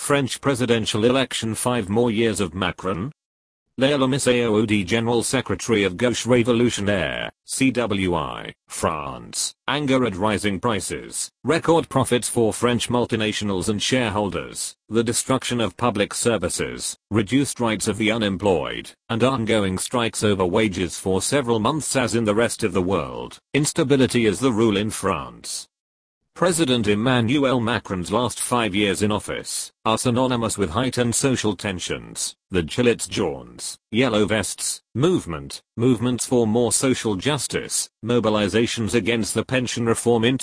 French presidential election, 5 more years of Macron? Leila Missaoudi, General Secretary of Gauche Révolutionnaire, CWI, France. Anger at rising prices, record profits for French multinationals and shareholders, the destruction of public services, reduced rights of the unemployed, and ongoing strikes over wages for several months. As in the rest of the world, instability is the rule in France. President Emmanuel Macron's last 5 years in office are synonymous with heightened social tensions. The Gilets jaunes, yellow vests, movements for more social justice, mobilizations against the pension reform in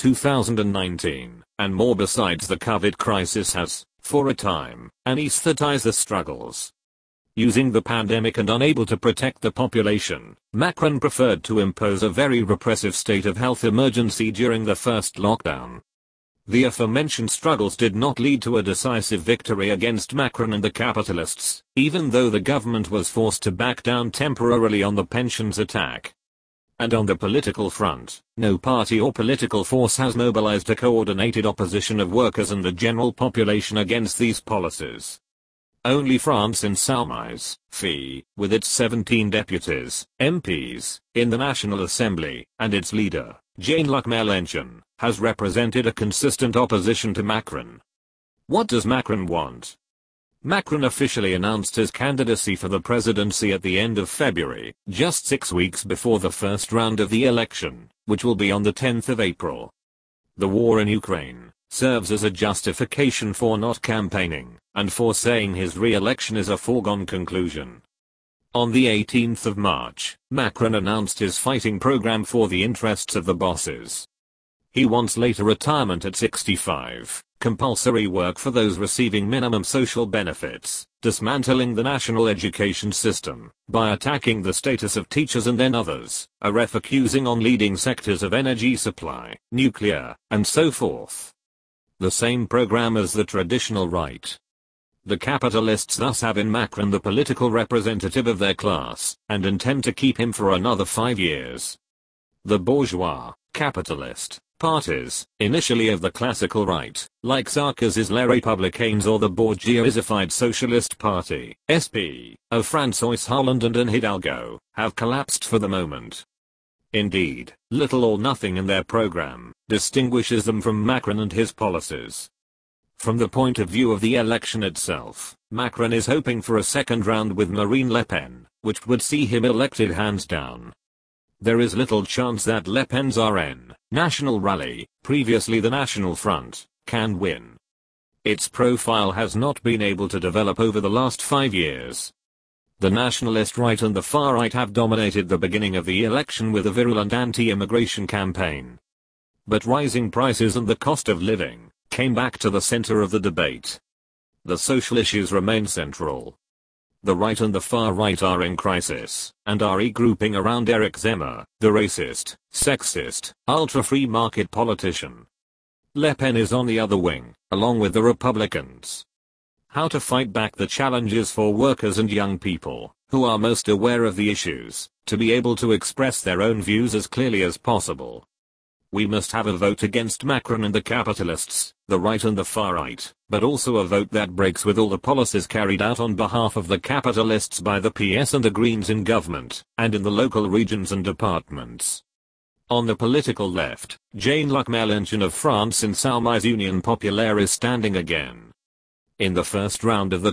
2019, and more. Besides, the COVID crisis has, for a time, anesthetized the struggles. Using the pandemic and unable to protect the population, Macron preferred to impose a very repressive state of health emergency during the first lockdown. The aforementioned struggles did not lead to a decisive victory against Macron and the capitalists, even though the government was forced to back down temporarily on the pensions attack. And on the political front, no party or political force has mobilized a coordinated opposition of workers and the general population against these policies. Only France Insoumise, FI, with its 17 deputies, MPs, in the National Assembly, and its leader, Jean-Luc Mélenchon, has represented a consistent opposition to Macron. What does Macron want? Macron officially announced his candidacy for the presidency at the end of February, just 6 weeks before the first round of the election, which will be on the 10th of April. The war in Ukraine serves as a justification for not campaigning, and for saying his re-election is a foregone conclusion. On the 18th of March, Macron announced his fighting program for the interests of the bosses. He wants later retirement at 65, compulsory work for those receiving minimum social benefits, dismantling the national education system by attacking the status of teachers and then others, a refocusing on leading sectors of energy supply, nuclear, and so forth. The same program as the traditional right. The capitalists thus have in Macron the political representative of their class, and intend to keep him for another 5 years. The bourgeois, capitalist parties, initially of the classical right, like Sarkozy's Les Républicains or the bourgeoisified Socialist Party, SP, of François Hollande and Anne Hidalgo, have collapsed for the moment. Indeed, little or nothing in their program distinguishes them from Macron and his policies. From the point of view of the election itself, Macron is hoping for a second round with Marine Le Pen, which would see him elected hands down. There is little chance that Le Pen's RN, National Rally, previously the National Front, can win. Its profile has not been able to develop over the last 5 years. The nationalist right and the far right have dominated the beginning of the election with a virulent anti-immigration campaign. But rising prices and the cost of living came back to the center of the debate. The social issues remain central. The right and the far right are in crisis, and are regrouping around Eric Zemmour, the racist, sexist, ultra-free market politician. Le Pen is on the other wing, along with the Republicans. How to fight back the challenges for workers and young people, who are most aware of the issues, to be able to express their own views as clearly as possible. We must have a vote against Macron and the capitalists, the right and the far right, but also a vote that breaks with all the policies carried out on behalf of the capitalists by the PS and the Greens in government, and in the local regions and departments. On the political left, Jean-Luc Mélenchon of France Insoumise Union Populaire is standing again. In the first round of the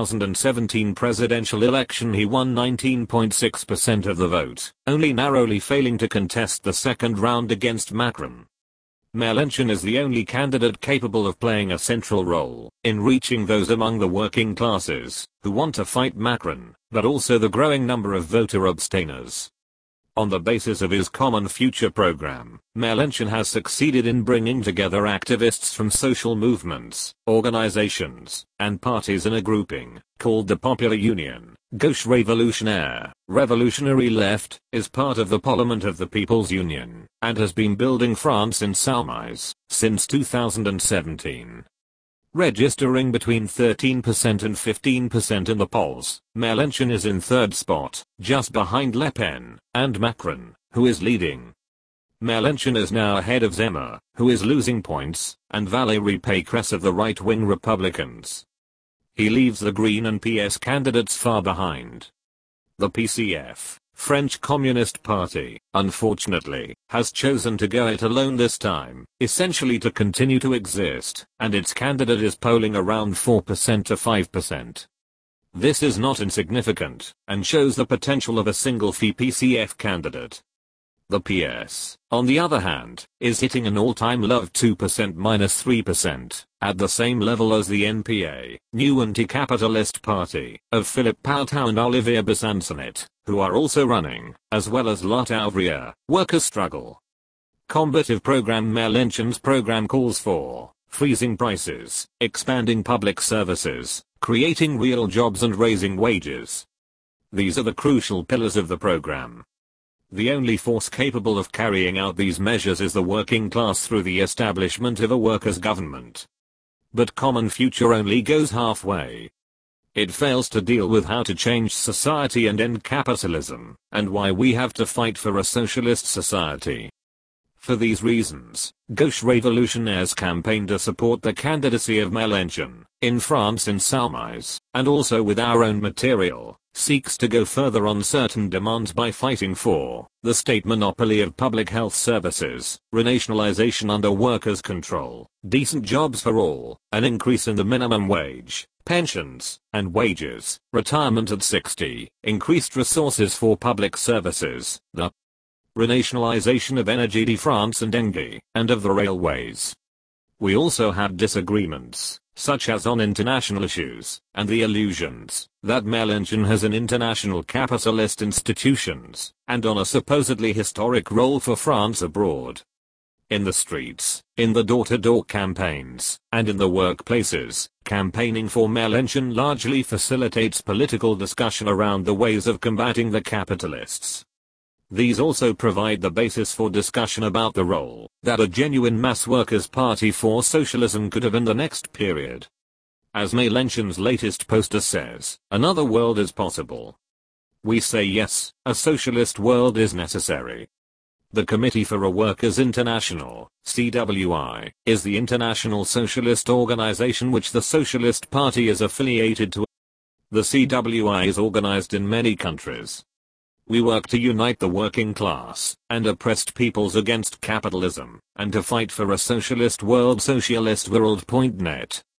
2017 presidential election he won 19.6% of the vote, only narrowly failing to contest the second round against Macron. Mélenchon is the only candidate capable of playing a central role in reaching those among the working classes who want to fight Macron, but also the growing number of voter abstainers. On the basis of his Common Future program, Mélenchon has succeeded in bringing together activists from social movements, organizations, and parties in a grouping called the Popular Union. Gauche Révolutionnaire, Revolutionary Left, is part of the Parliament of the People's Union, and has been building France Insoumise since 2017. Registering between 13% and 15% in the polls, Mélenchon is in third spot, just behind Le Pen, and Macron, who is leading. Mélenchon is now ahead of Zemmour, who is losing points, and Valérie Pécresse of the right-wing Republicans. he leaves the Green and PS candidates far behind. The PCF, French Communist Party, unfortunately, has chosen to go it alone this time, essentially to continue to exist, and its candidate is polling around 4% to 5%. This is not insignificant, and shows the potential of a single PCF candidate. The PS, on the other hand, is hitting an all-time low of 2% minus 3%, at the same level as the NPA, New Anti-Capitalist Party, of Philippe Poutou and Olivier Besançon, who are also running, as well as Lot Ouvrier, Workers' Struggle. Combative program Mélenchon's program calls for freezing prices, expanding public services, creating real jobs and raising wages. These are the crucial pillars of the program. The only force capable of carrying out these measures is the working class through the establishment of a workers' government. But Common Future only goes halfway. It fails to deal with how to change society and end capitalism, and why we have to fight for a socialist society. For these reasons, Gauche Revolutionaires campaign to support the candidacy of Mélenchon, in France in Salmize, and also with our own material, seeks to go further on certain demands by fighting for the state monopoly of public health services, renationalization under workers' control, decent jobs for all, an increase in the minimum wage, pensions, and wages, retirement at 60, increased resources for public services, the renationalization of Énergie de France and Engie, and of the railways. We also had disagreements, such as on international issues, and the illusions that Mélenchon has an international capitalist institutions, and on a supposedly historic role for France abroad. In the streets, in the door-to-door campaigns, and in the workplaces, campaigning for Mélenchon largely facilitates political discussion around the ways of combating the capitalists. These also provide the basis for discussion about the role that a genuine mass workers' party for socialism could have in the next period. As Mélenchon's latest poster says, another world is possible. We say yes, a socialist world is necessary. The Committee for a Workers' International, CWI, is the international socialist organization which the Socialist Party is affiliated to. The CWI is organized in many countries. We work to unite the working class and oppressed peoples against capitalism, and to fight for a socialist world. Socialistworld.net